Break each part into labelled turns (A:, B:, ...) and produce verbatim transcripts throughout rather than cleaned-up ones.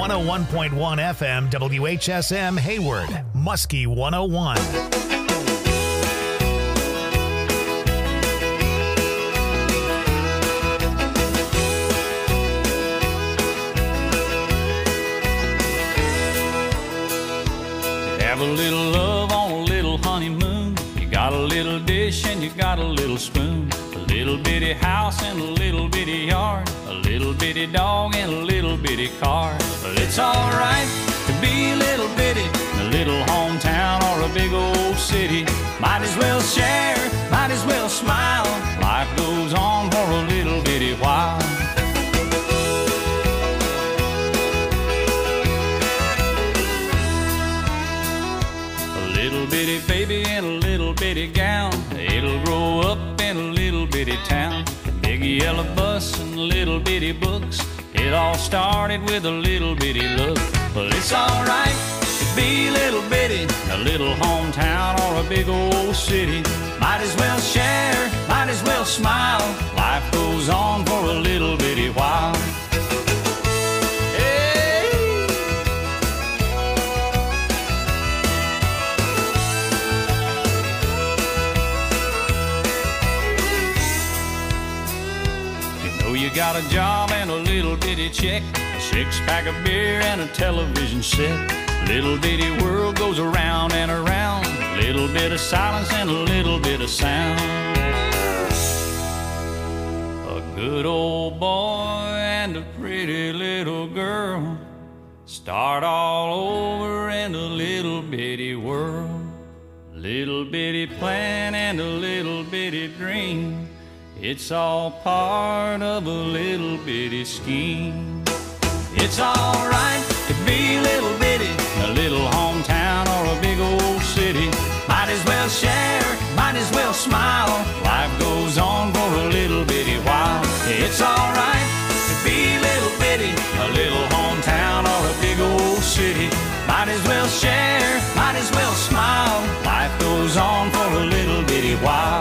A: one oh one point one F M W H S M Hayward, Muskie one oh one.
B: Have a little love on a little honeymoon. You got a little dish and you got a little spoon. A little bitty house and a little bitty yard. A little bitty dog and a little bitty car. But it's alright to be a little bitty in a little hometown or a big old city. Might as well share, might as well smile. Life goes on for a little bitty while. Little bitty baby in a little bitty gown. It'll grow up in a little bitty town. Big yellow bus and little bitty books. It all started with a little bitty look. But it's alright to be a little bitty in a little hometown or a big old city. Might as well share, might as well smile. Life goes on for a little bitty while. You got a job and a little bitty check, a six-pack of beer and a television set. Little bitty world goes around and around. Little bit of silence and a little bit of sound. A good old boy and a pretty little girl start all over in a little bitty world. Little bitty plan and a little bitty dream. It's all part of a little bitty scheme. It's alright to be a little bitty in a little hometown or a big old city. Might as well share, might as well smile. Life goes on for a little bitty while. It's alright to be a little bitty in a little hometown or a big old city. Might as well share, might as well smile. Life goes on for a little bitty while.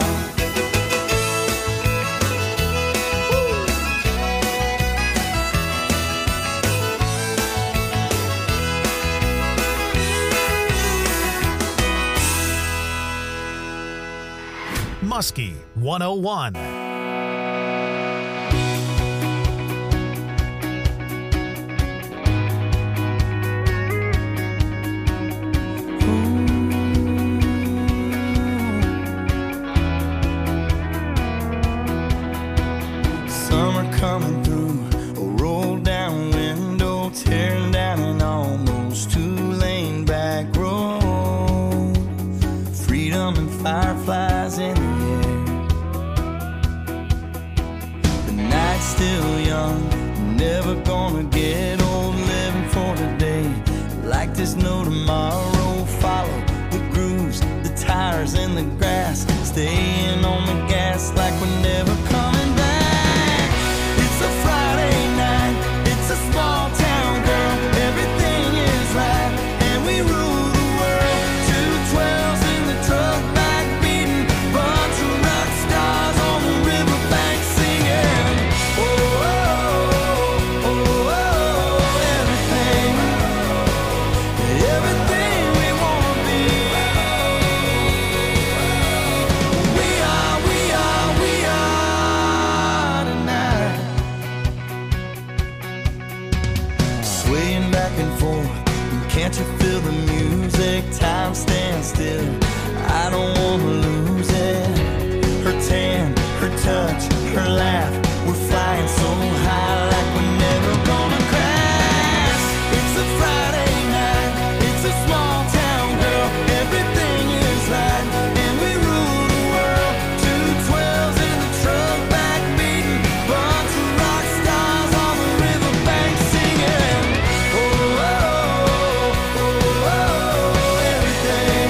A: Muskie one oh one.
C: Summer coming through, a roll down window, tearing down an almost two-lane back road. Freedom and fireflies in the still young, never gonna get old, living for today. Like there's no tomorrow, follow the grooves, the tires in the grass, staying on the gas like we're never coming back. It's a Friday night, it's a small town girl, everything is right, and we rule the world. Two twelves in the truck back beating, bunch of rock stars on the riverbank singing. Can't you feel the music? Time stands still. I don't wanna lose it. Her tan, her touch, her laugh. We're flying so high like we're never gonna crash. It's a Friday night. It's a small town girl. Everything is right, and we rule the world. Two twelves in the truck back beating. Bunch of rock stars on the riverbank singing. Oh, oh, oh, oh, oh, everything,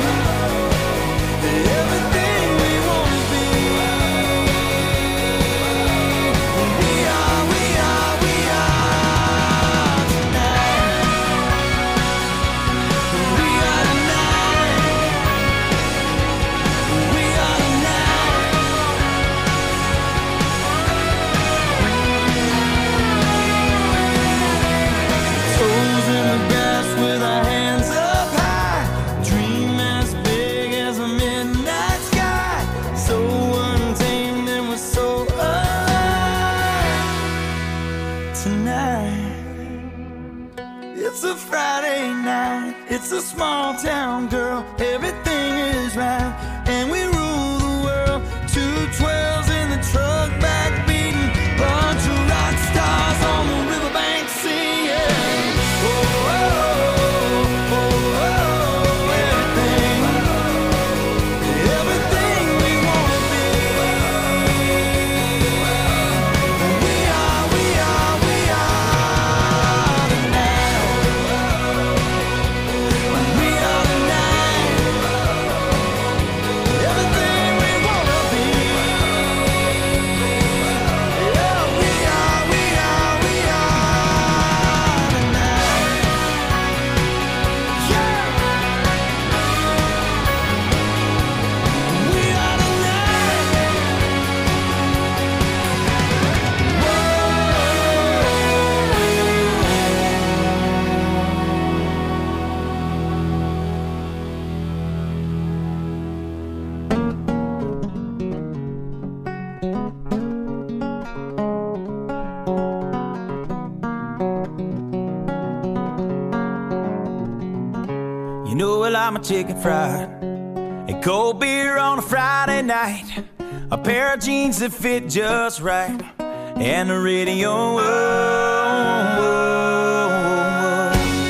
C: everything we wanna be. with our hands up high, dream as big as a midnight sky, so untamed and we're so alive tonight. It's a Friday night, it's a small town, girl, everything is right, and we rule the world. Two twelves in the truck, back beating, bunch of rock stars on the riverbank singing. Oh, oh, oh, oh, oh, everything, everything we wanna be. We are, we are, we are the night. We are the night. Everything we wanna be. Yeah, we are, we are, we are the night. Yeah. We are the night. You know I like my chicken fried, a cold beer on a Friday night, a pair of jeans that fit just right, and the radio. Oh, oh, oh.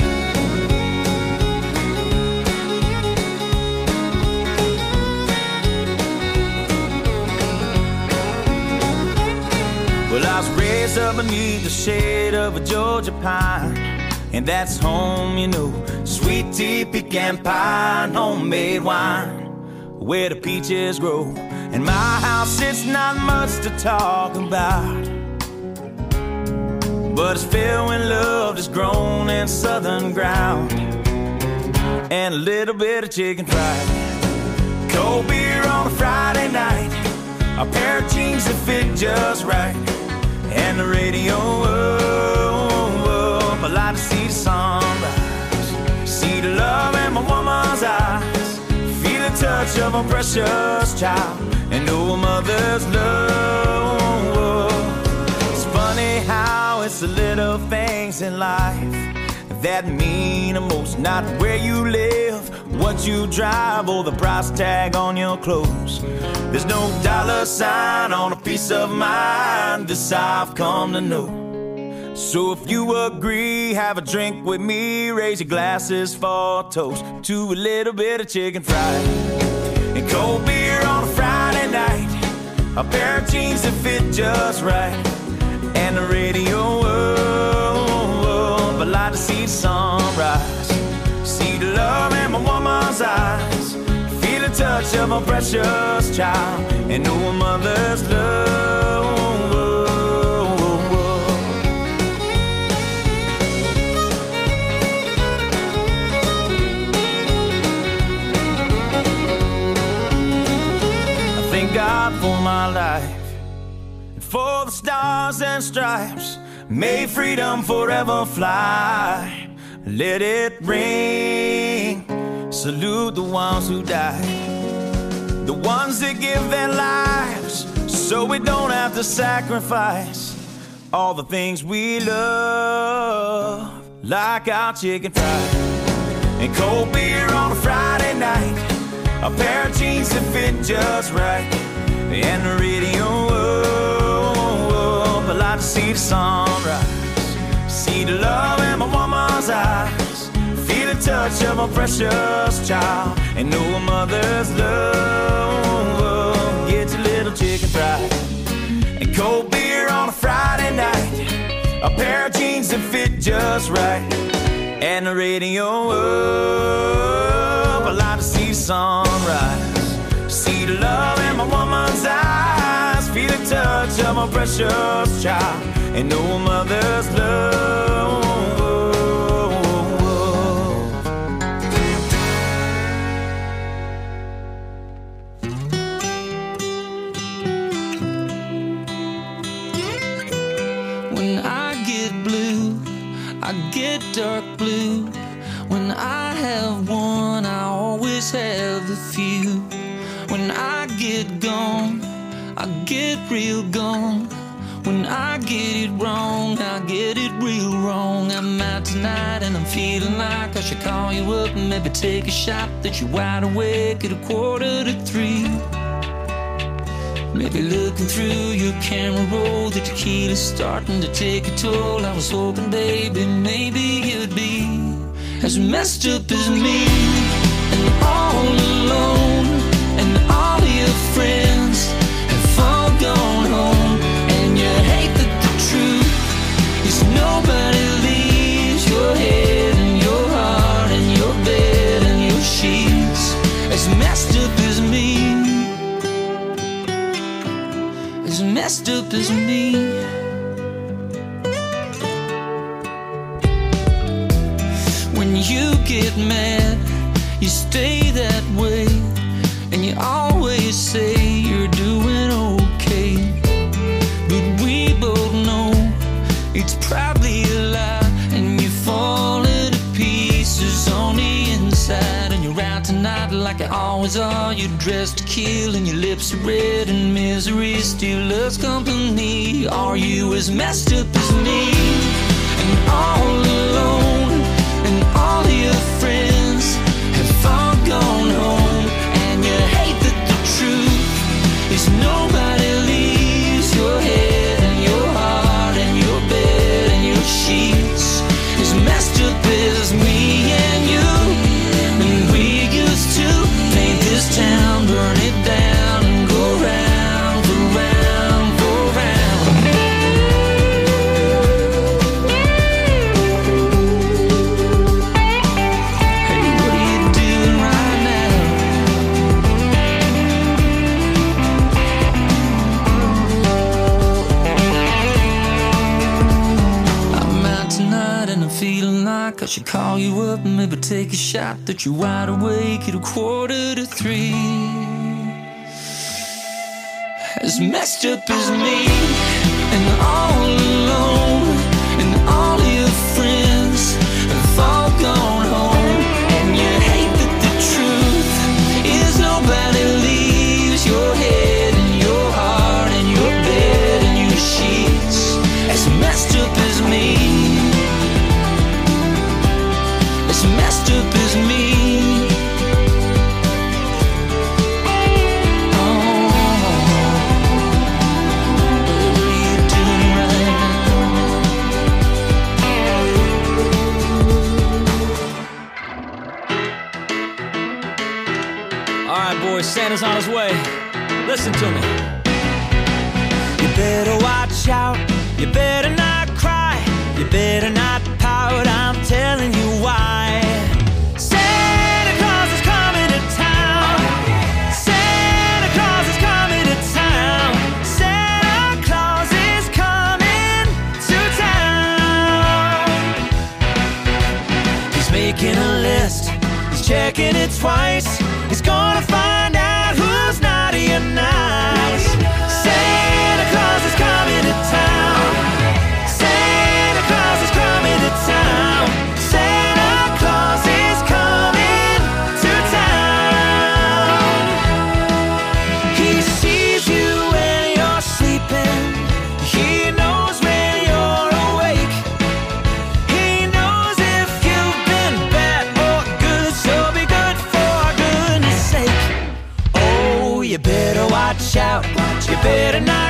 C: Well, I was raised up beneath the shade of a Georgia pine, and that's home, you know. Sweet tea, pecan pie, and homemade wine, where the peaches grow. In my house, it's not much to talk about, but it's filled with love that's grown in southern ground, and a little bit of chicken fried. Cold beer on a Friday night, a pair of jeans that fit just right, and the radio up. I like to see the sunrise, see the love in my woman's eyes, feel the touch of a precious child, and know a mother's love. It's funny how it's the little things in life that mean the most. Not where you live, what you drive, or the price tag on your clothes. There's no dollar sign on a peace of mind, this I've come to know. So if you agree, have a drink with me, raise your glasses for a toast to a little bit of chicken fried, and cold beer on a Friday night, a pair of jeans that fit just right, and the radio up. I like to see the sunrise, see the love in my woman's eyes, feel the touch of a precious child, and know a mother's love. God for my life, and for the stars and stripes, may freedom forever fly. Let it ring, salute the ones who died, the ones that give their lives so we don't have to sacrifice all the things we love, like our chicken fried, and cold beer on a Friday night, a pair of jeans that fit just right, and the radio up. I like to see the sunrise, see the love in my woman's eyes, feel the touch of a precious child, and know a mother's love. Get your little chicken fried, and cold beer on a Friday night, a pair of jeans that fit just right, and the radio up. I like to see the sunrise, see the love in my woman's eyes, feel the touch of my precious child, and know a mother's love.
D: When I get blue, I get dark blue. When I have one, I always have a few. When I get gone, I get real gone. When I get it wrong, I get it real wrong. I'm out tonight and I'm feeling like I should call you up and maybe take a shot that you're wide awake at a quarter to three. Maybe looking through your camera roll, the tequila's starting to take a toll. I was hoping, baby, maybe you'd be as messed up as me, and all alone, and all your friends have all gone home. And you hate that the truth is nobody leaves your head and your heart and your bed and your sheets as messed up as me, as messed up as me. When you get mad, you stay that way, and you always say you're doing okay. But we both know it's probably a lie, and you're falling to pieces on the inside. And you're out tonight like you always are. You're dressed to kill and your lips are red, and misery still loves company. Are you as messed up as me, and all alone, and all your friends have all gone home? And you hate that the truth is nobody leaves your head and your heart and your bed and your sheets as messed up as me and you. And we used to paint this town, burn it down, and go round, go round, go round. Hey, what are you doing right now? I'm out tonight and I'm feeling like I should call you up and maybe take a shot that you're wide awake at a quarter to three. As messed up as me, and all alone, and all your friends have all gone home. And you hate that the truth is nobody leaves your head and your heart and your bed and your sheets as messed up as me, as messed up as me.
E: Santa's on his way. Listen to me.
C: You better watch out, you better not cry, you better not pout, I'm telling you why. Santa Claus is coming to town, Santa Claus is coming to town, Santa Claus is coming to town. He's making a list, he's checking it twice, he's gonna find out who's naughty and nice. Santa Claus is coming to town, Santa Claus is coming to town, Santa Claus is coming to town. He sees you when you're sleeping, he knows when you're awake, he knows if you've been bad or good, so be good for goodness sake. Oh, you better watch out, you better not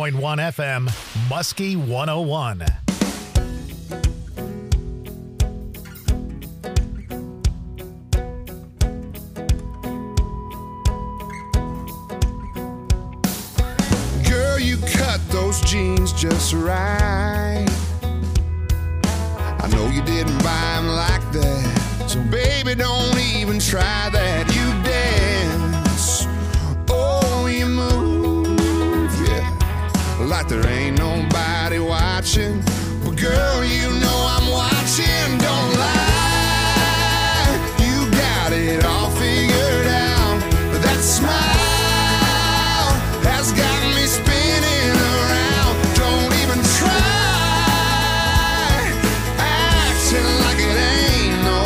A: point one F M, Muskie one oh one.
F: Girl, you cut those jeans just right. I know you didn't buy them like that, so baby, don't even try that. You dance, oh, you move, yeah, like there ain't nobody watching. But girl, you know I'm watching, don't lie. You got it all figured out. That smile has got me spinning around. Don't even try acting like it ain't no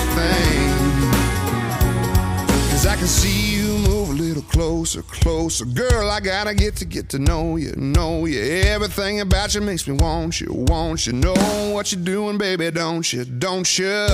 F: thing. Cause I can see you move a little closer, closer. Girl, I gotta get to get to know you, know you. Everything about you makes me want you, want you. Know what you're doing, baby, don't you, don't you?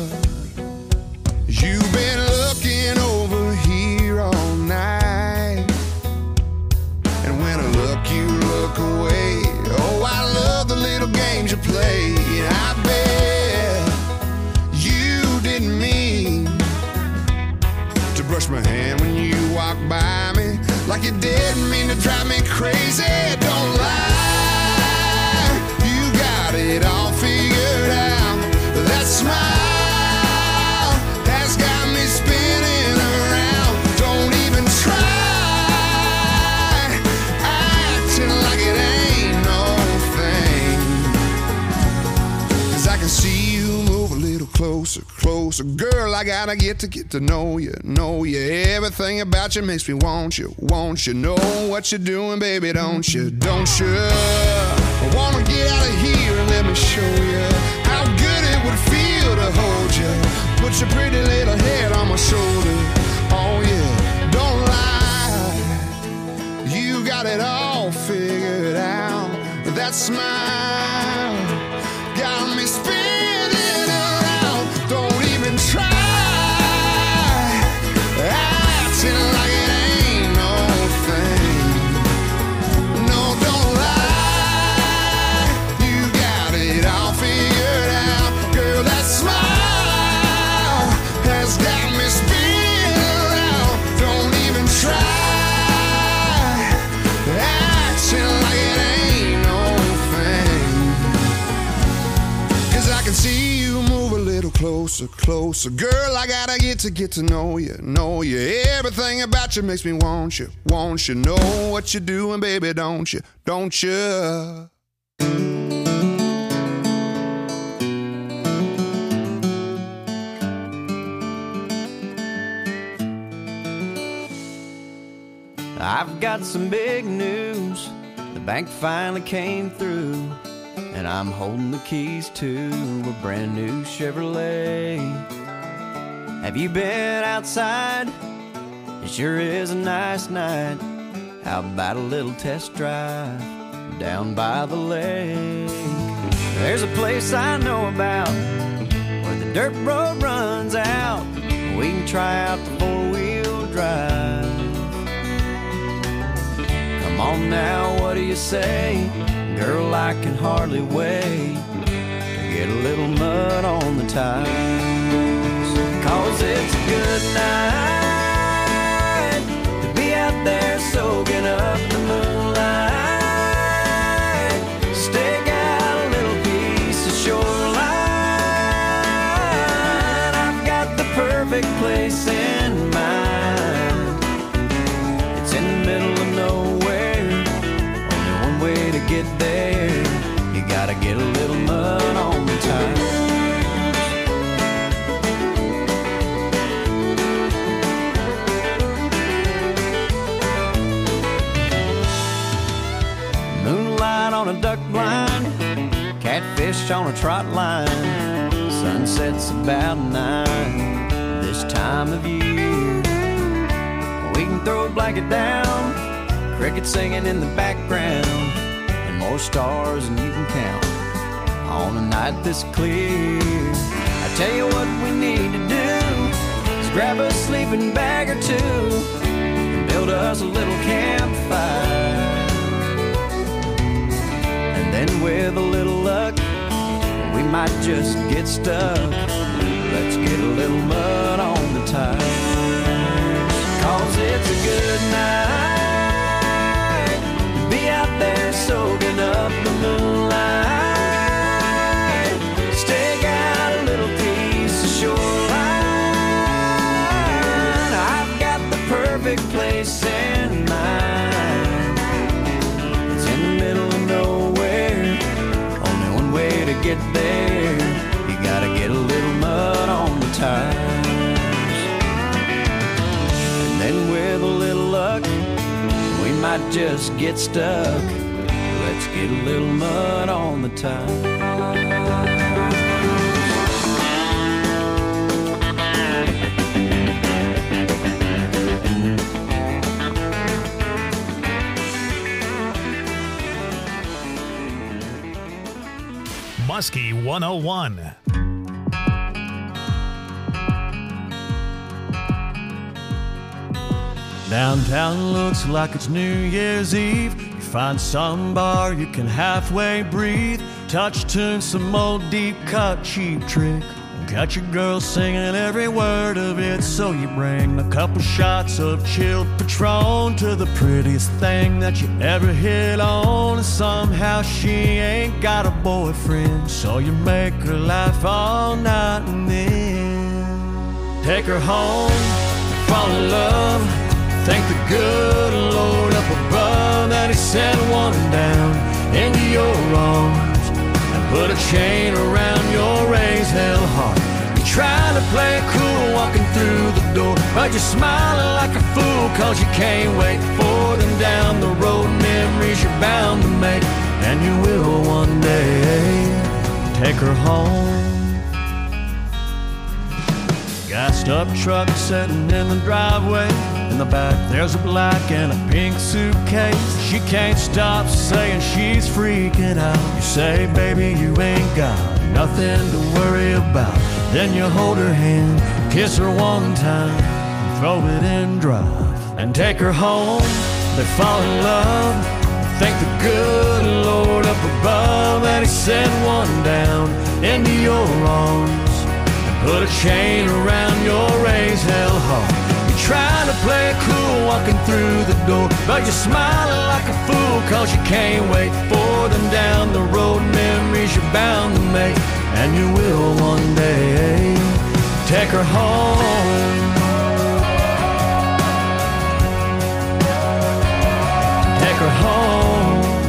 F: You've been looking over here all night, and when I look, you look away. Oh, I love the little games you play. I bet you didn't mean to brush my hand when you walked by me, like you didn't mean to drive me crazy. Don't lie, you got it all figured out. That smile has got me spinning around. Don't even try acting like it ain't no thing. Cause I can see you move a little closer, closer. Girl, I gotta get to get to know you, know you. Everything about you makes me want you, want you. Know what you're doing, baby, don't you, don't you? I wanna get out of here and let me show you how good it would feel to hold you. Put your pretty little head on my shoulder. Oh yeah, don't lie, you got it all figured out. That smile got me spinning around. Don't even try acting like it ain't no thing. No, don't lie, you got it all figured out. Girl, that smile has got me spinning around. Don't even try acting like it ain't no thing. Cause I can see you move a little closer, closer. Girl, I gotta get to get to know you, know you. Everything about you makes me want you, want you. Know what you're doing, baby, don't you, don't you?
C: I've got some big news. The bank finally came through, and I'm holding the keys to a brand new Chevrolet. Have you been outside? It sure is a nice night. How about a little test drive down by the lake? There's a place I know about where the dirt road runs out. We can try out the four-wheel drive. Come on now, what do you say? Girl, I can hardly wait to get a little mud on the tires. Cause it's a good night to be out there soaking up the moonlight. Stick out a little piece of shoreline. I've got the perfect place in mind. It's in the middle of nowhere, only one way to get there. You gotta get a little mud on the tires. Moonlight on a duck blind, catfish on a trot line. Sunset's about nine this time of year. We can throw a blanket down, crickets singing in the background, and more stars than you can count on a night this clear. I tell you what we need to do is grab a sleeping bag or two and build us a little campfire. And with a little luck, we might just get stuck. Let's get a little mud on the tires, 'cause it's a good night to be out there soaking up the moonlight. Stake out a little piece of shoreline. I've got the perfect place in mind. It's in the middle of nowhere, only one way to get there. You gotta get a little mud on the tires. And then with a little luck, we might just get stuck. Let's get a little mud on the tires.
A: Muskie one oh one.
G: Downtown looks like it's New Year's Eve. You find some bar you can halfway breathe. Touch tune, some old deep cut cheap trick. Got your girl singing every word of it. So you bring a couple shots of chilled Patron to the prettiest thing that you ever hit on. And somehow she ain't got a boyfriend, so you make her laugh all night and then take her home, fall in love. Thank the good Lord up above that he sent one down into your arms and put a chain around your raised hell heart. You're trying to play it cool walking through the door, but you're smiling like a fool 'cause you can't wait for them down the road. Memories you're bound to make, and you will one day take her home. Gassed up truck sitting in the driveway. In the back there's a black and a pink suitcase. She can't stop saying she's freaking out. You say, baby, you ain't got nothing to worry about. Then you hold her hand, kiss her one time, and throw it in drive and take her home. They fall in love. Thank the good Lord up above that he sent one down into your arms. Put a chain around your raised hell heart. You're trying to play it cool walking through the door, but you're smiling like a fool 'cause you can't wait for them down the road. Memories you're bound to make, and you will one day take her home. Take her home.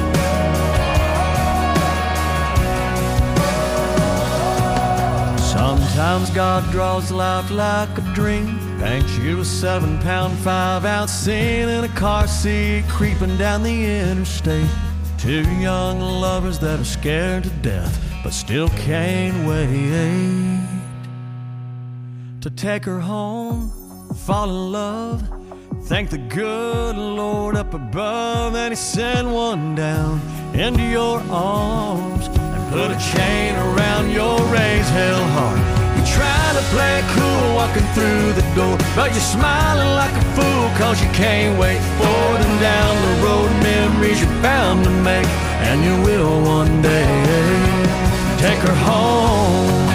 G: Sometimes God draws life like a dream, paints you a seven pound, five ounce scene in a car seat, creeping down the interstate. Two young lovers that are scared to death, but still can't wait to take her home, fall in love. Thank the good Lord up above that he sent one down into your arms and put a chain around your raised hell heart. You're trying to play it cool walking through the door, but you're smiling like a fool 'cause you can't wait for them down the road. Memories you're bound to make, and you will one day take her home.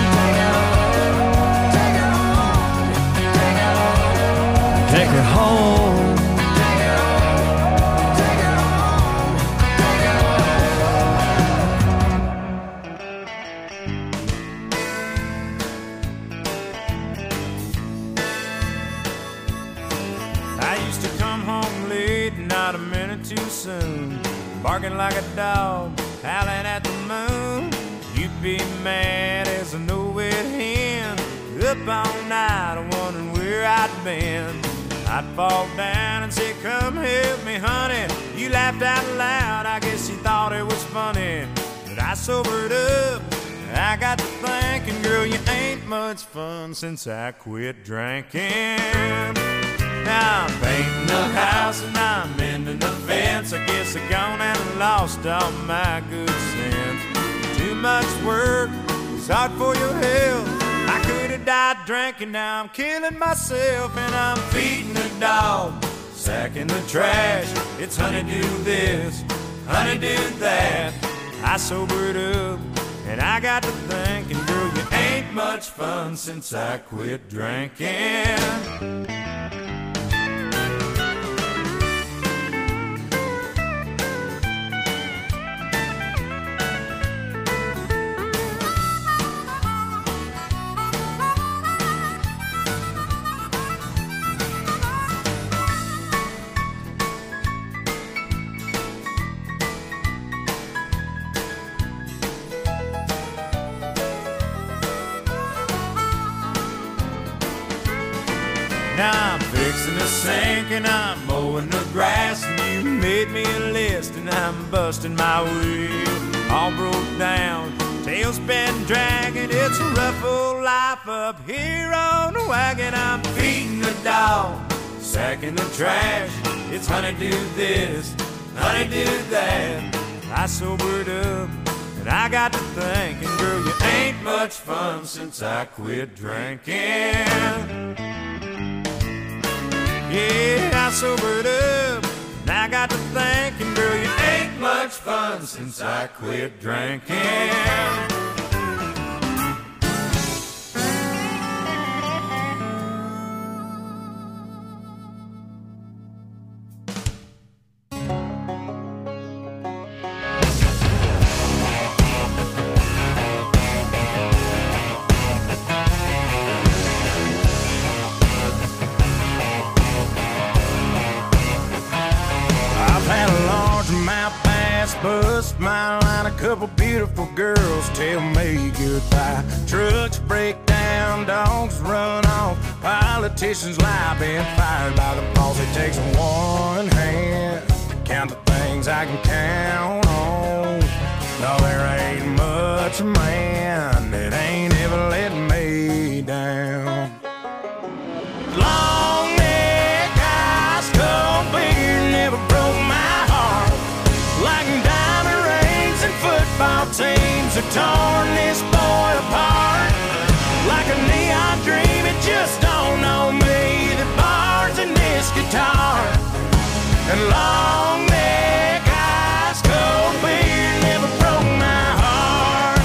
G: Take her home.
H: I used to come home late, not a minute too soon, barking like a dog, howling at the moon. You'd be mad as a no-wit hen, up all night wondering where I'd been. I'd fall down and say, come help me, honey. You laughed out loud, I guess you thought it was funny. But I sobered up, I got to thinking, girl, you ain't much fun since I quit drinking. Now I'm painting the house and I'm mending the fence. I guess I gone and lost all my good sense. Too much work, it's hard for your health. I could have died drinking, now I'm killing myself. And I'm feeding the dog, sacking the trash. It's honey do this, honey do that. I sobered up and I got to thinking, girl, you ain't much fun since I quit drinking. Now I'm fixing the sink and I'm mowing the grass, and you made me a list and I'm busting my wheel. All broke down, tailspin dragging, it's a rough old life up here on the wagon. I'm feeding the dog, sacking the trash, it's honey do this, honey do that. I sobered up and I got to thinking, girl, you ain't much fun since I quit drinking. Yeah, I sobered up, and I got to thinking, girl, you ain't much fun since I quit drinking. Bust my line, a couple beautiful girls tell me goodbye. Trucks break down, dogs run off, politicians lie, been fired by the boss. It takes one hand to count the things I can count on. No, there ain't much man that ain't ever let me down. Long neck, ice cold beer never broke my heart like diamond rings and football teams have torn this boy apart. Like a neon dream, it just don't know me, the bars in this guitar. And long neck, ice cold beer never broke my heart.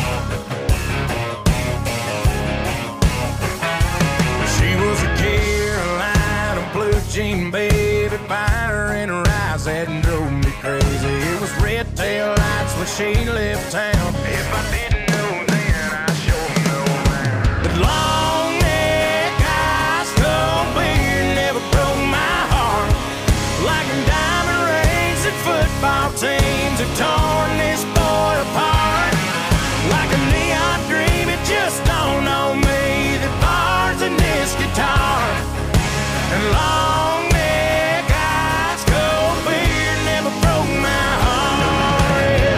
H: She was a Carolina blue jean baby, fire in her eyes that drove me crazy. It was red tail lights when she left town. If I didn't know then, I sure know now. But long neck, ice cold beer never broke my heart. Like diamond rings and football teams have torn this boy apart. Like a neon dream, it just don't know me, the bars in this guitar. And long neck, ice cold beer never broke my heart.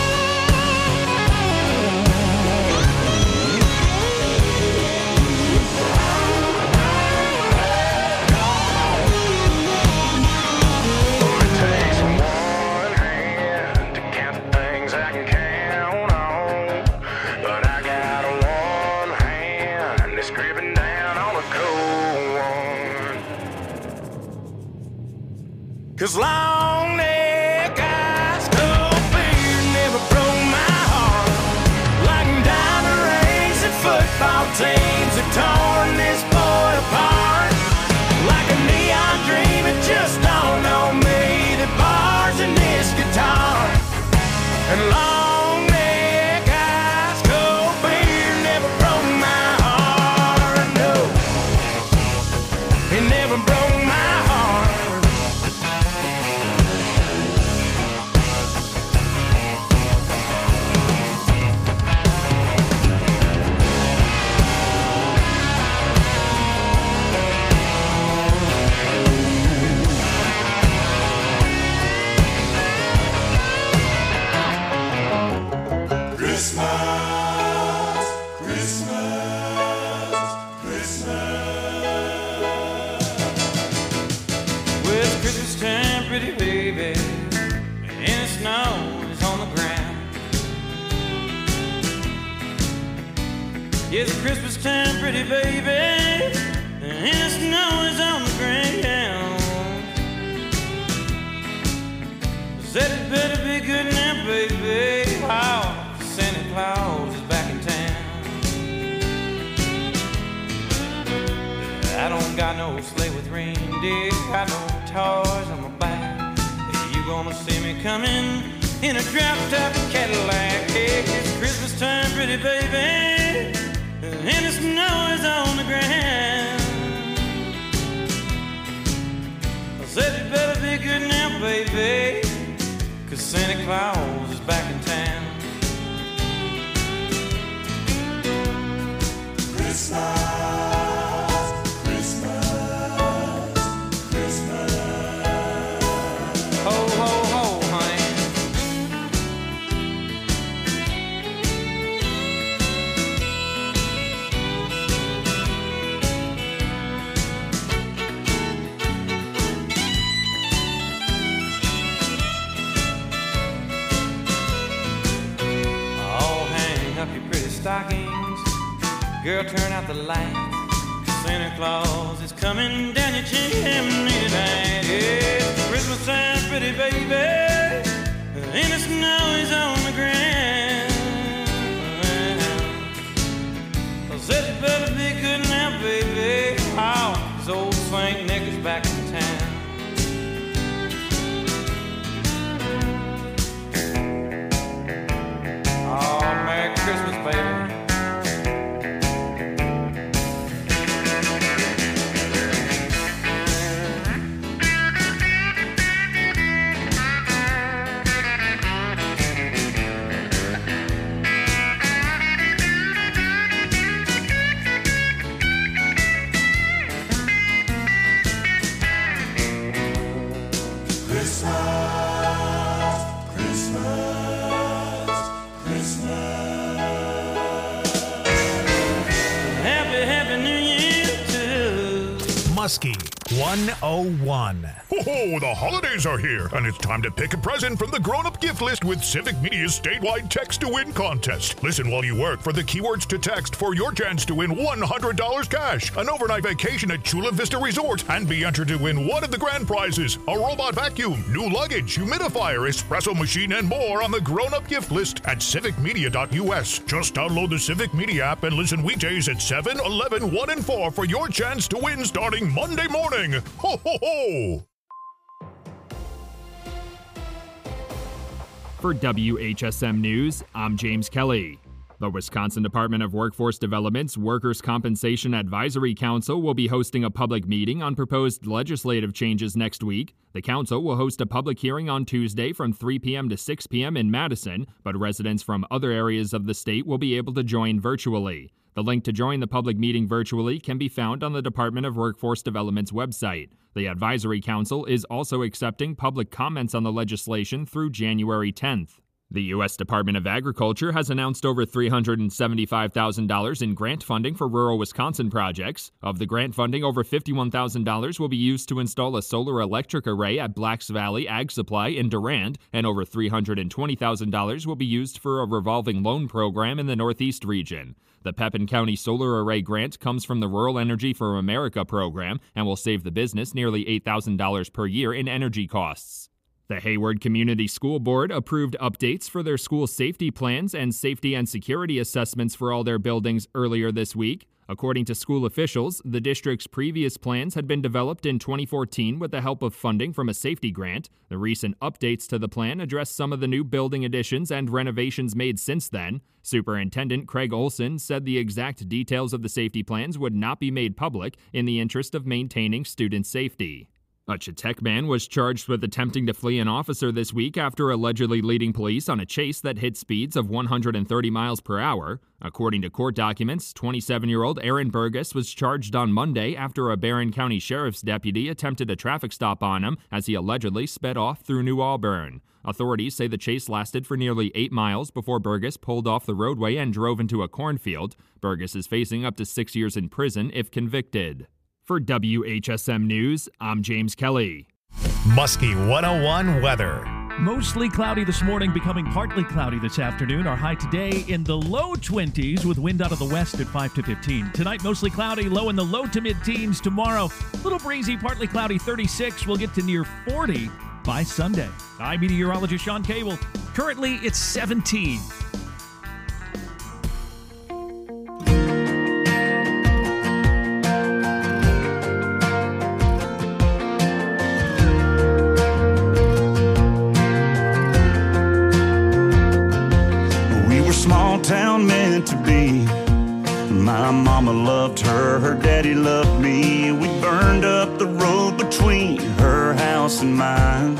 H: It takes one hand to count the things I can count on, but I got one hand that's gripping down on a cold one. 'Cause long neck, ice cold beer never broke my heart. Like diamond rings and football teams have torn this boy apart. Like a neon dream, it just don't know me, the bars in this guitar. And long neck, ice cold beer never broke my heart. No, it never broke my heart. Well, it's Christmas time, pretty baby, and the snow is on the ground. It's Christmas time, pretty baby, and the snow is on the ground. Said it better be good now, baby,
B: Oh, Santa Claus is back in town. I don't got no sleigh with reindeer, got no toys on my back. You gonna see me coming in a drop-top Cadillac. Hey, it's Christmas time, pretty baby, and the snow is on the ground. I said you better be good now, baby, 'cause Santa Claus is back in town. Christmas. Stockings, girl, turn out the light. Santa Claus is coming down your chimney tonight. It's Christmas time, pretty baby, and the snow is on the ground. I said you better be good now, baby. Oh, this old Saint Nick is back in town. Oh, Merry Christmas, baby.
A: Muskie one oh one.
I: Ho ho, the holidays are here, and it's time to pick a present from the grown-up gift list with Civic Media's statewide Text to Win contest. Listen while you work for the keywords to text for your chance to win one hundred dollars cash, an overnight vacation at Chula Vista Resort, and be entered to win one of the grand prizes, a robot vacuum, new luggage, humidifier, espresso machine, and more on the grown-up gift list at civic media dot U S. Just download the Civic Media app and listen weekdays at seven, eleven, one, and four for your chance to win starting Monday morning. Ho ho ho!
J: For W H S M News, I'm James Kelly. The Wisconsin Department of Workforce Development's Workers' Compensation Advisory Council will be hosting a public meeting on proposed legislative changes next week. The council will host a public hearing on Tuesday from three p.m. to six p.m. in Madison, but residents from other areas of the state will be able to join virtually. The link to join the public meeting virtually can be found on the Department of Workforce Development's website. The Advisory Council is also accepting public comments on the legislation through January tenth. The U S Department of Agriculture has announced over three hundred seventy-five thousand dollars in grant funding for rural Wisconsin projects. Of the grant funding, over fifty-one thousand dollars will be used to install a solar electric array at Blacks Valley Ag Supply in Durand, and over three hundred twenty thousand dollars will be used for a revolving loan program in the Northeast region. The Pepin County Solar Array Grant comes from the Rural Energy for America program and will save the business nearly eight thousand dollars per year in energy costs. The Hayward Community School Board approved updates for their school safety plans and safety and security assessments for all their buildings earlier this week. According to school officials, the district's previous plans had been developed in twenty fourteen with the help of funding from a safety grant. The recent updates to the plan address some of the new building additions and renovations made since then. Superintendent Craig Olson said the exact details of the safety plans would not be made public in the interest of maintaining student safety. A Chetek man was charged with attempting to flee an officer this week after allegedly leading police on a chase that hit speeds of one hundred thirty miles per hour. According to court documents, twenty-seven-year-old Aaron Burgess was charged on Monday after a Barron County Sheriff's deputy attempted a traffic stop on him as he allegedly sped off through New Auburn. Authorities say the chase lasted for nearly eight miles before Burgess pulled off the roadway and drove into a cornfield. Burgess is facing up to six years in prison if convicted. For W H S M News, I'm James Kelly.
A: Muskie one oh one weather.
K: Mostly cloudy this morning, becoming partly cloudy this afternoon. Our high today in the low twenties with wind out of the west at five to fifteen. Tonight, mostly cloudy, low in the low to mid-teens. Tomorrow, little breezy, partly cloudy, thirty-six. We'll get to near forty by Sunday. I'm meteorologist Sean Cable. Currently, it's seventeen.
C: Small town meant to be. My mama loved her, her daddy loved me. We burned up the road between her house and mine.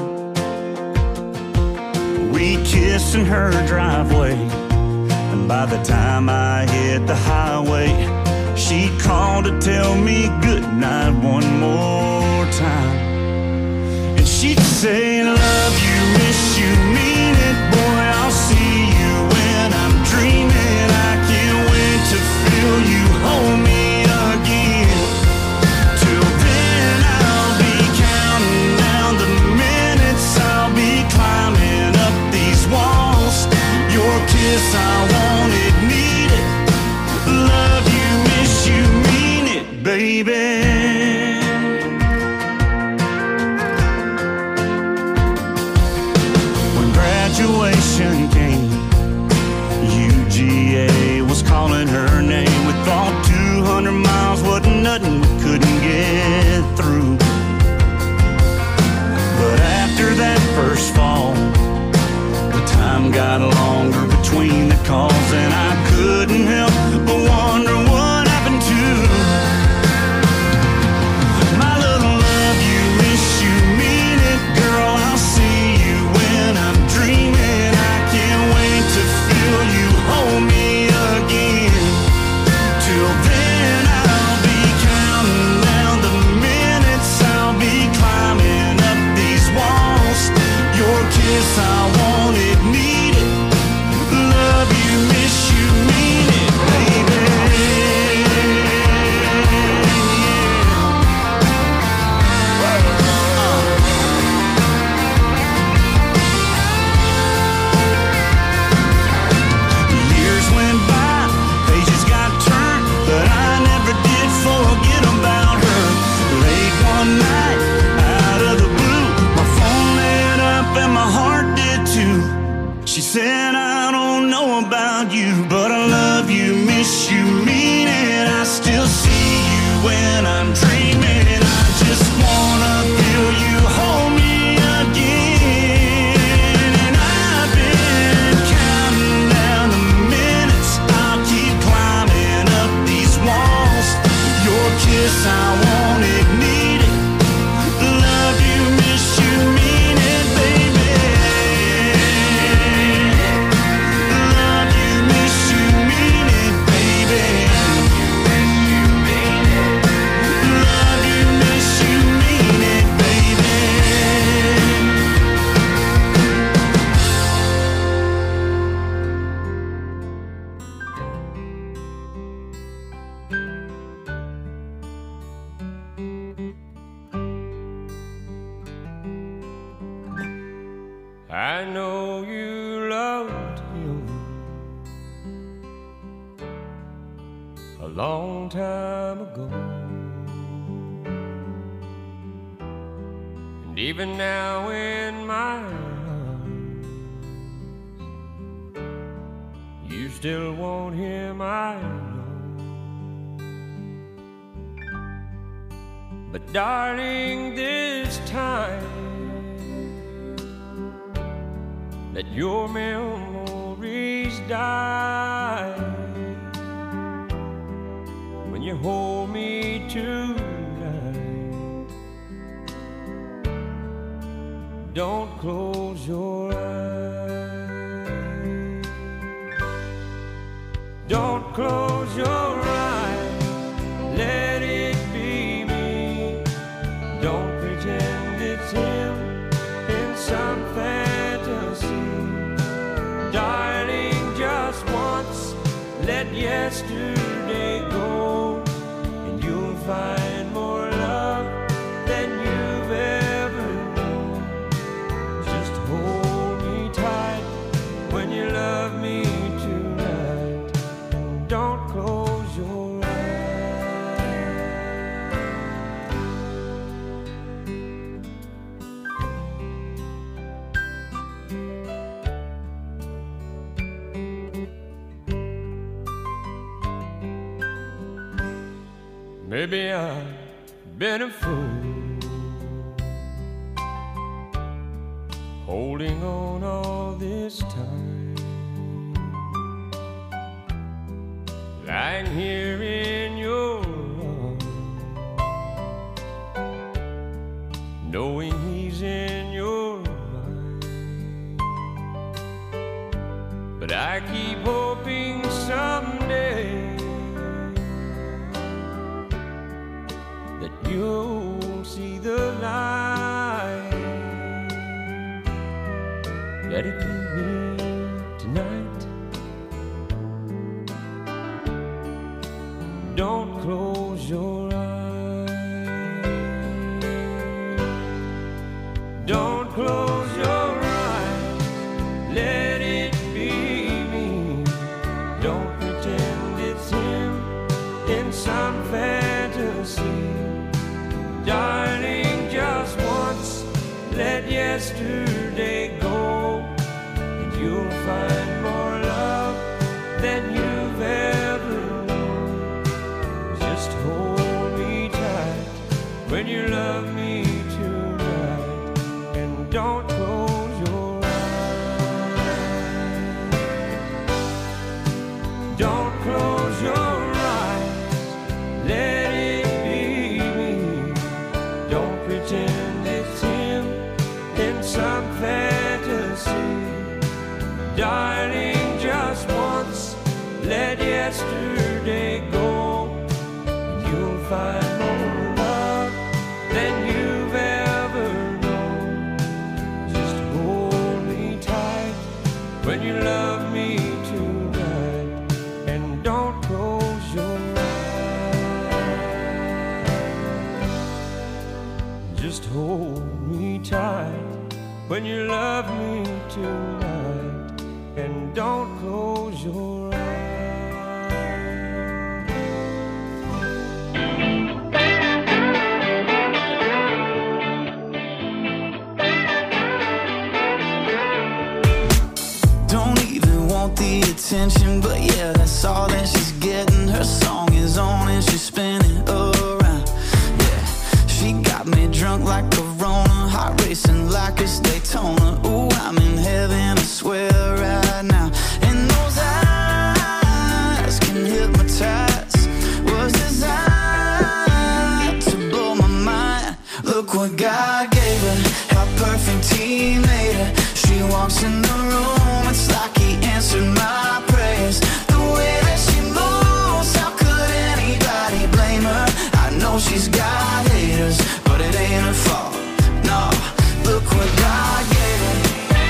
C: We kissed in her driveway, and by the time I hit the highway, she called to tell me goodnight one more time. And she'd say, love you, miss you, mean it, boy, I'll see you when I'm dreaming. I can't wait to feel you hold me again. Till then I'll be counting down the minutes. I'll be climbing up these walls. Your kiss, I want it, need it. Love you, miss you, mean it, baby. Graduation came, U G A was calling her name. We thought two hundred miles wasn't nothing, we couldn't get through. But after that first fall, the time got longer between the calls, and I couldn't help but wonder what happened to my little love you, miss you, mean it, girl, I'll see you when I'm dreaming. I can't wait to feel you hold me again. Till then I'll be counting down the minutes. I'll be climbing up these walls. Your kiss, I want it, need it. Love you, miss you, mean it, baby. She said, I don't know about you, but I love you, miss you, mean it. I still see you when I'm dreaming. I just wanna feel you hold me again. And I've been counting down the minutes. I'll keep climbing up these walls. Your kiss, I want it, need it. Love you, miss you, mean it, baby.
H: I know you loved him a long time ago, and even now in my arms, you still want him, I know. But darling, this time let your memories die. When you hold me tonight, don't close your eyes. Don't close your eyes, let it be me. Don't pretend it's him in some fantasy. Darling, just once, let yesterday go, and you'll find more love than you've ever known. Just hold me tight when you love me tonight. Don't close your eyes.
L: Maybe I've been a fool, holding on all this time, lying here in your arms, knowing he's in your mind. But I keep hoping someday that you'll see the light. Let it be here tonight. Don't close your eyes. Don't close your eyes. Let it be me. Don't pretend it's him in some fantasy. Darling, just once, let yesterday go, and you'll find more love than you've ever known. Just hold me tight when you love me tonight, and don't close your eyes. Don't close your eyes. Let it pretend it's him in some fantasy. Darling, just once, let yesterday go, and you'll find more love than you've ever known. Just hold me tight when you love me tonight, and don't close your eyes. Just hold me tight when you love me tonight, and don't close your eyes.
C: Don't even want the attention, but yeah, that's all that she's getting. Her song is on and she's spinning around. She got me drunk like a Rona, heart racing like it's Daytona. Ooh, I'm in heaven, I swear right now. And those eyes can hypnotize, was designed to blow my mind. Look what God gave her, how perfect He made her. She walks in the room, it's like He answered my prayers. The way that she moves, how could anybody blame her? I know she's got haters, but it ain't her fault. No, look what God gave her.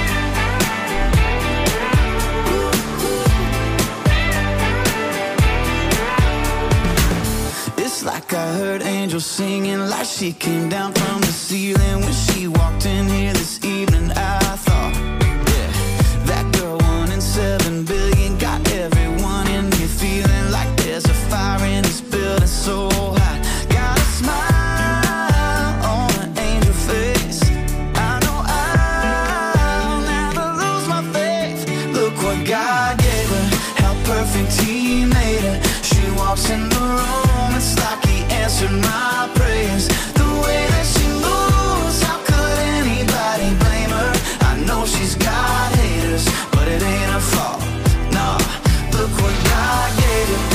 C: It's like I heard angels singing, like she came down from the ceiling when she walked in here this evening. I thought, yeah, that girl one in seven billion got everyone in here feeling like there's a fire in this building so hot. Got a smile on an angel face. I know I'll never lose my faith. Look what God gave her, how perfect He made her. She walks in the room, it's like He answered my prayers. The way that she moves, how could anybody blame her? I know she's got haters, but it ain't her fault. No, look what God gave her.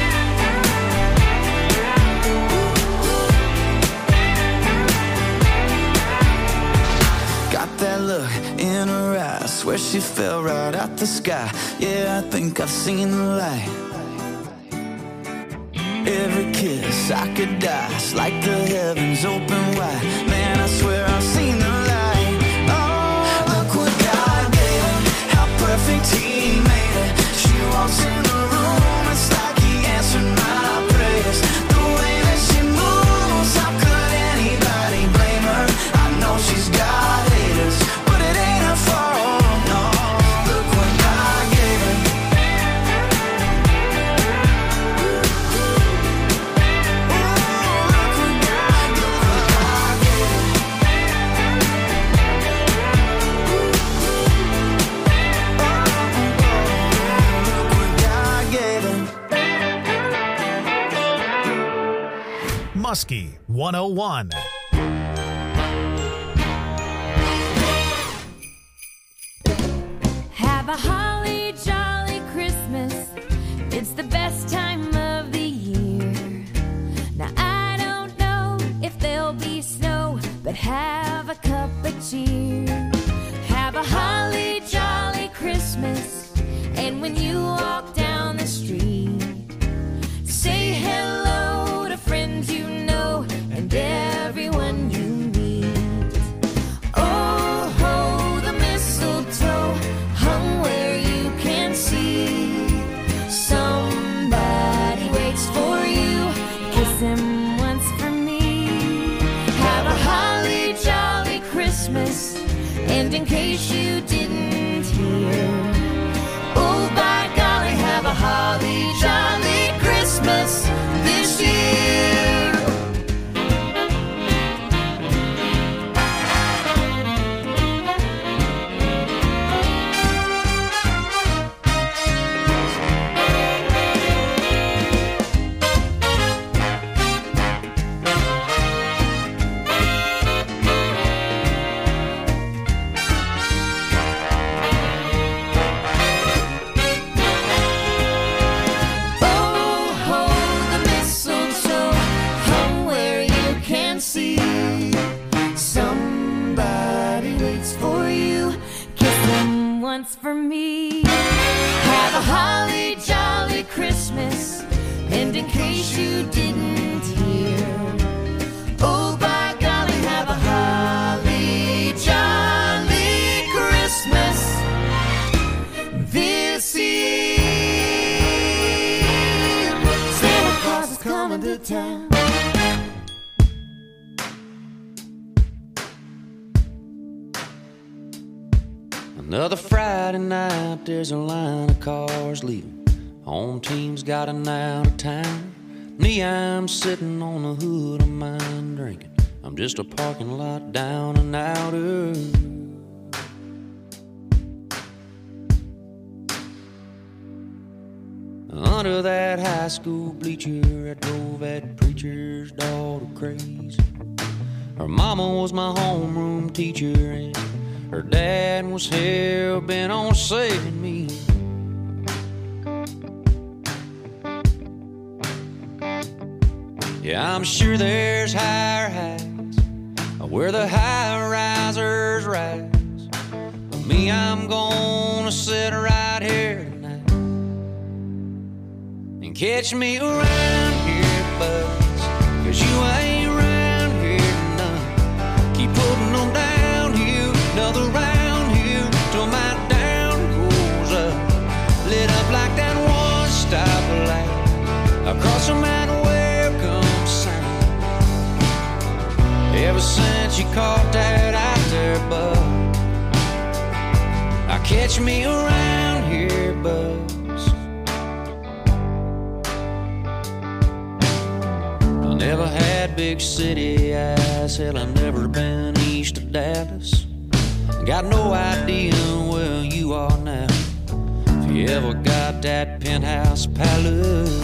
C: Got that look in her eyes, swear she fell right out the sky. Yeah, I think I've seen the light. Every kiss I could die, it's like the heavens open wide. Man, I swear I've seen the light. Oh, look what God gave her, how perfect He made her. She walks in the room, it's like He answered my prayers. The way that she moves, how could anybody blame her? I know she's got haters, but it ain't her fault. No, look what God gave her.
A: Muskie one oh one.
M: Have a holly jolly Christmas. It's the best time of the year. Now I don't know if there'll be snow, but have a cup of cheer. Have a holly jolly Christmas. And when you walk down the street, say hello to friends you know and everyone you meet. Oh, ho, the mistletoe hung where you can see. Somebody waits for you, kiss him once for me. Have a holly jolly Christmas, and in case you didn't hear, oh, by golly, have a holly jolly Christmas this year. Once for me. Have a holly jolly Christmas, and in case you didn't hear, oh by golly, have a holly jolly Christmas this year. Santa Claus is coming to town.
N: Another Friday night, there's a line of cars leaving. Home team's got an out of town. Me, I'm sitting on the hood of mine drinking. I'm just a parking lot down and outer. Under that high school bleacher, I drove that preacher's daughter crazy. Her mama was my homeroom teacher, and her dad was hell-bent on saving me. Yeah, I'm sure there's higher heights where the high-risers rise. But me, I'm gonna sit right here tonight and catch me around here, buzz, 'cause you ain't around here none. Keep putting them down here, another round here, till my down goes up, lit up like that one stoplight across from that welcome sign. Ever since you caught that out there, bud, I catch me around here, buzz. I never had big city eyes, hell, I never been east of Dallas. Got no idea where you are now, if you ever got that penthouse palace.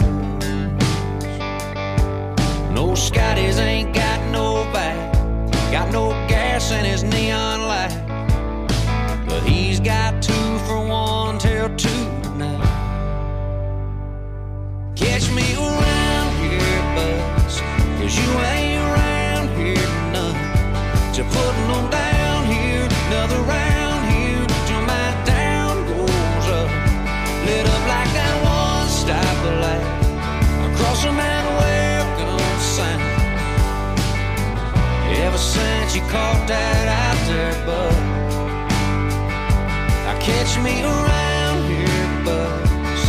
N: No, Scotty's ain't got no back, got no gas in his neon light, but he's got two for one till two tonight. Catch me around here, buzz, 'cause you ain't around here none. Just putting them down here, another round here, till my down goes up, lit up like that one stoplight across from that welcome sign. Ever since you caught that out there, bud, I catch me around here, buzz.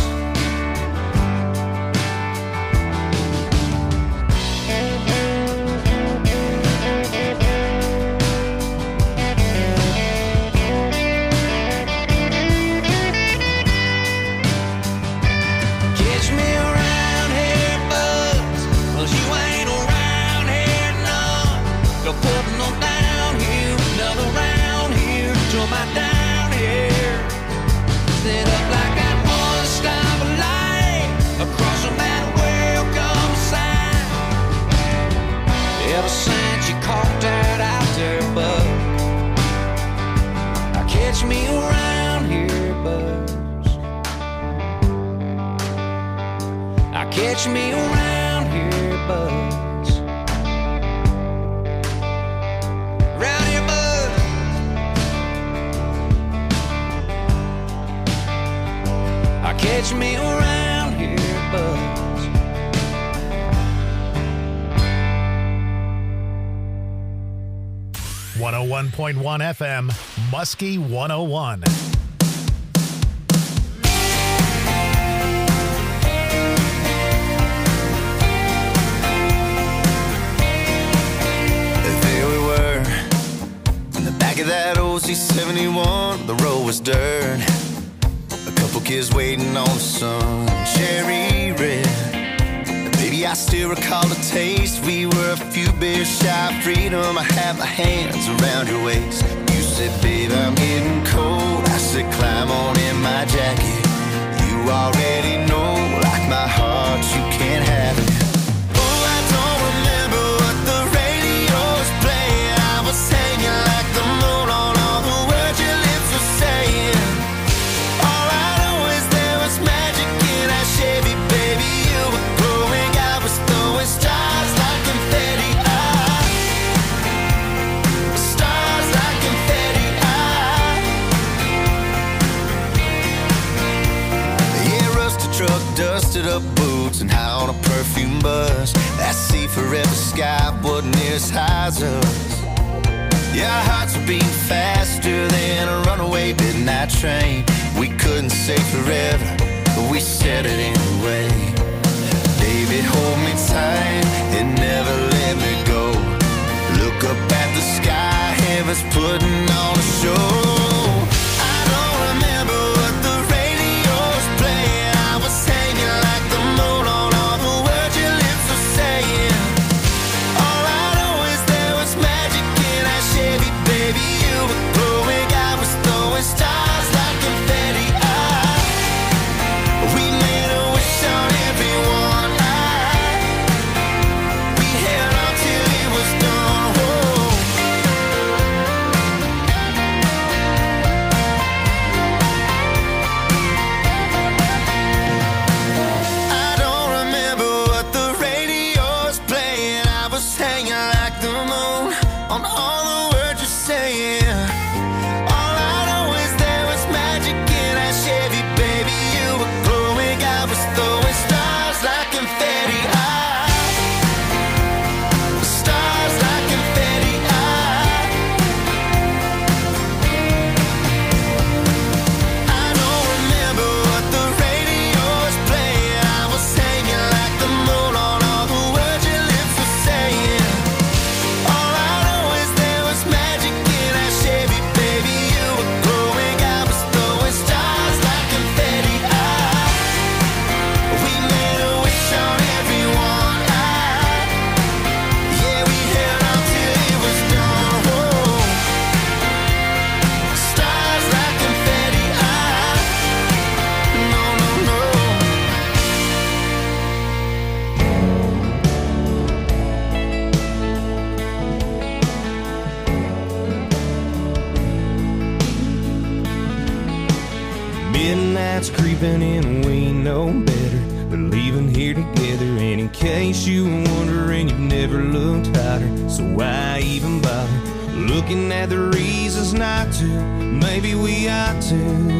N: Putting them down here, another round here, till my down here, lit up like that one stoplight across from that welcome sign. I catch me around here, buds. Around here, buds. I catch me around here, buds.
A: one oh one point one F M, Muskie one oh one.
C: That O C seventy-one, the road was dirt. A couple kids waiting on the sun, cherry red. Baby, I still recall the taste. We were a few beers shy of freedom. I had my hands around your waist. You said, babe, I'm getting cold. I said, climb on in my jacket. You already know, like my heart, you can't have it. Oh, I don't remember what the radio was playing. I was hanging like the moon on all the words your lips were saying. All I know is there was magic in that Chevy, baby. You were glowing, I was throwing stars like confetti. I, stars like confetti. I, yeah, rusted truck, dusted up boots, and high on a perfume bus. That sea forever sky wasn't near as high as us. Yeah, our hearts were beating faster than a runaway midnight train. We couldn't say forever, but we said it anyway. Baby, hold me tight and never let me go. Look up at the sky, heaven's putting on a show. I don't remember what the radio was playing. I was hanging like the moon on all the words your lips were saying. All I know is there was magic in that Chevy, baby. You were glowing, I was throwing stars like confetti. I, we made a wish on everyone. I, we held on till it was done. Whoa. I don't remember what the radio was playing. I was hanging like the moon on all the words you're saying. All I know is there was magic in that Chevy, baby. You were glowing, I was throwing stars like confetti. I, stars like confetti. I, I don't remember what the radio was playing. I was hanging like the moon on all the words your lips were saying. All I know is there was magic in that Chevy, baby. You were glowing, I was throwing stars like confetti. I, we made a wish on everyone. I, yeah, we held on till it was done. Whoa. Stars like confetti. I, no, no, no. Midnight's creeping in, we know better. We're leaving here together, and in case you were wondering, you've never looked hotter. So why even bother looking at the reasons not to? Maybe we ought to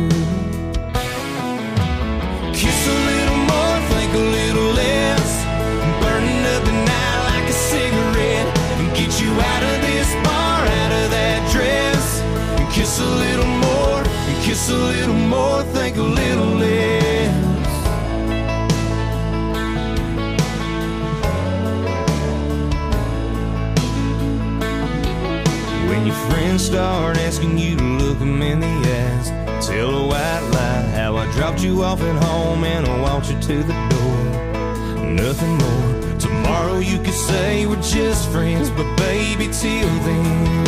C: kiss a little more, think a little less, burning up the night like a cigarette, and get you out of this bar, out of that dress, and kiss a little more, and kiss a little more, think a little less. When your friends start asking you to look them in the eyes, tell a white lie how I dropped you off at home and I walked you to the door. Nothing more. Tomorrow you could say we're just friends, but baby, till then,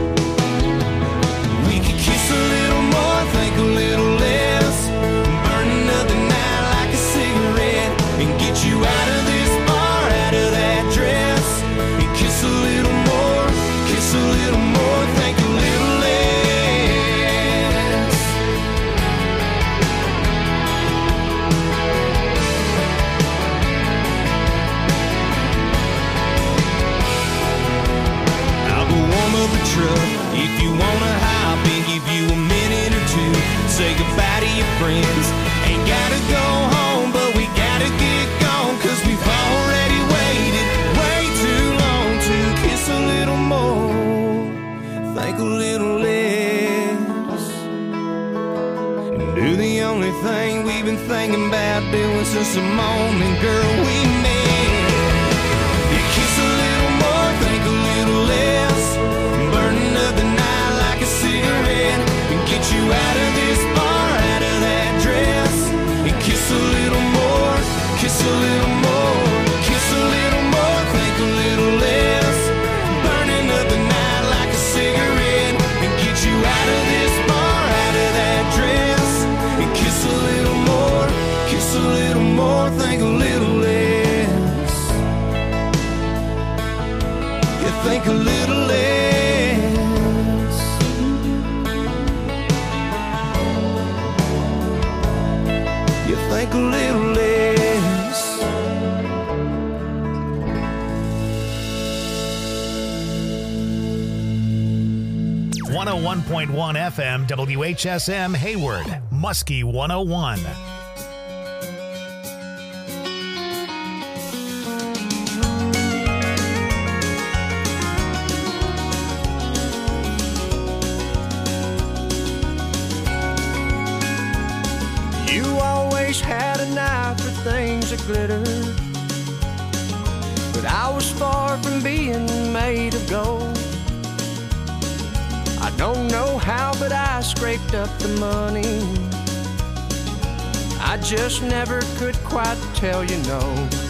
C: we could kiss a little more, think a little less, burning up the night like a cigarette, and get you out of this bar, out of that dress, and kiss a little more, kiss a little more, think a little less. friends. Ain't gotta go home, but we gotta get gone, 'cause we've already waited way too long to kiss a little more, think a little less, and do the only thing we've been thinking about doing since the moment, girl, we met. You kiss a little more, think a little less, burning up the night like a cigarette, and get you out of this bar, out of that dress. And kiss a little more, kiss a little more, kiss a little more, think a little less, burning up the night like a cigarette, and get you out of this bar, out of that dress. And kiss a little more, kiss a little more, think a little less. You think a little less. You think a little less.
A: one oh one point one F M W H S M Hayward, Muskie one oh one.
C: You always had an eye for things that glitter, but I was far from being made of gold. I don't know how, but I scraped up the money. I just never could quite tell you no.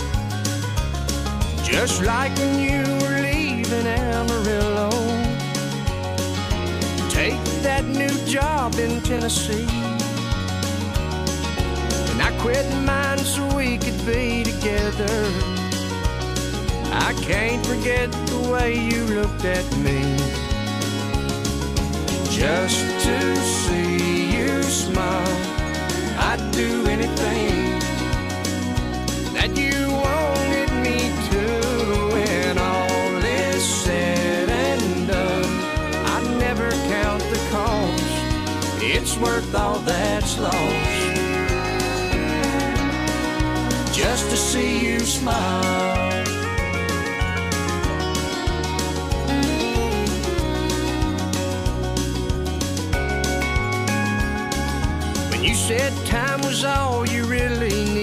C: Just like when you were leaving Amarillo, take that new job in Tennessee, and I quit mine so we could be together. I can't forget the way you looked at me. Just to see you smile, I'd do anything that you wanted me to. When all is said and done, I never count the cost. It's worth all that's lost, just to see you smile. You said time was all you really